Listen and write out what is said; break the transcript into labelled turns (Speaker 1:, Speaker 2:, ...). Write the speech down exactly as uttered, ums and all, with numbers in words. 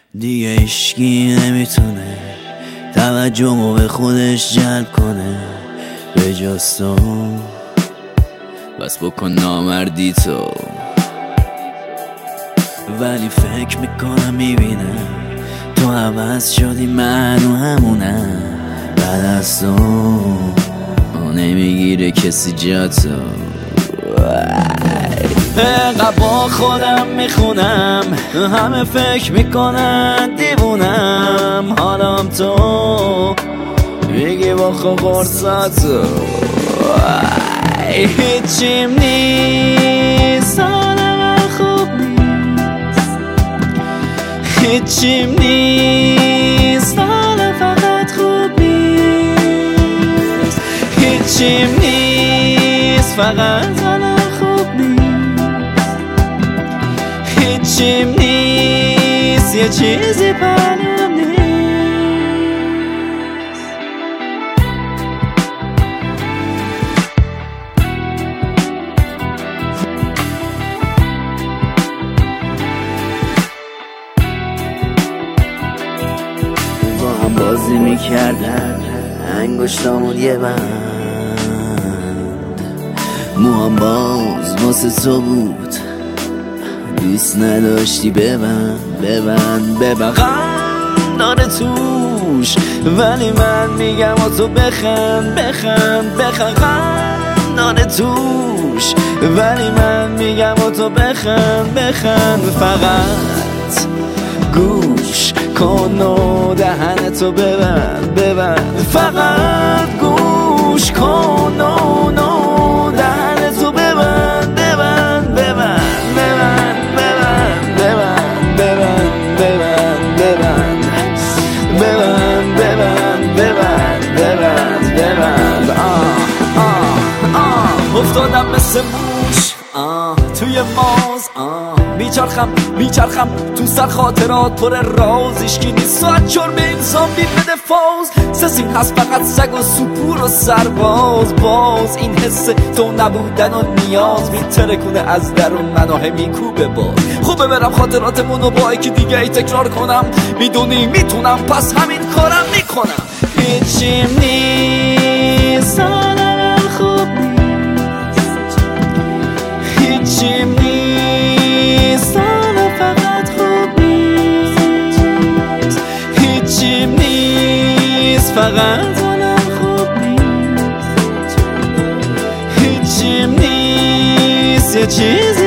Speaker 1: دیگه هیچکی نمیتونه توجهمو به خودش جلب کنه به جز تو. بس بکن نامردی تو. ولی فکر میکنم میبینم تو عوض شدی، منو همونم. بعد از تو نمیگیره کسی جا تو. انقدر با خودم میخونم، همه فکر میکنن دیوونم. حالم تو میگی با خود قرصاتو هیچیم نیست، حالم خوب نیست. هیچیم نیست، حالم فقط خوب نیست. هیچیم نیست، فقط حالم خوب نیست. هیچیم نیست، یه چیزی پنهون نیست. با هم بازی میکردن انگشتامون یه بند، موهام باز واسه تو بود، دوست نداشتی ببند ببند ببند. غم داره توش ولی من میگم و تو بخند بخند بخند. غم داره توش ولی من میگم و تو بخند بخند. فقط گوش کن و دهن تو ببند ببند. فقط گوش کن و دهن تو ببند ببند ببند ببند ببند ببند ببند ببند ببند ببند ببند ببند ببند. آه آه آه افتادم مثل موش آه توی ماز. آه میچرخم میچرخم تو سر خاطرات پر راز. ایشکی نیست ساعت چور به انسان بید بده فاز. سسیم هست فقط سگ و سپور و سرباز. باز این حس تو نبودن و نیاز میترکونه از درون منو میکوبه باز. خوبه برم خاطراتمونو با یکی دیگه ای تکرار کنم. میدونی میتونم پس همین کارم میکنم. هیچیم نیست، حالم خوب نیست. هیچیم نیست، حالم فقط خوب نیست. هیچیم نیست، فقط حالم خوب نیست. هیچیم نیست، یه چیز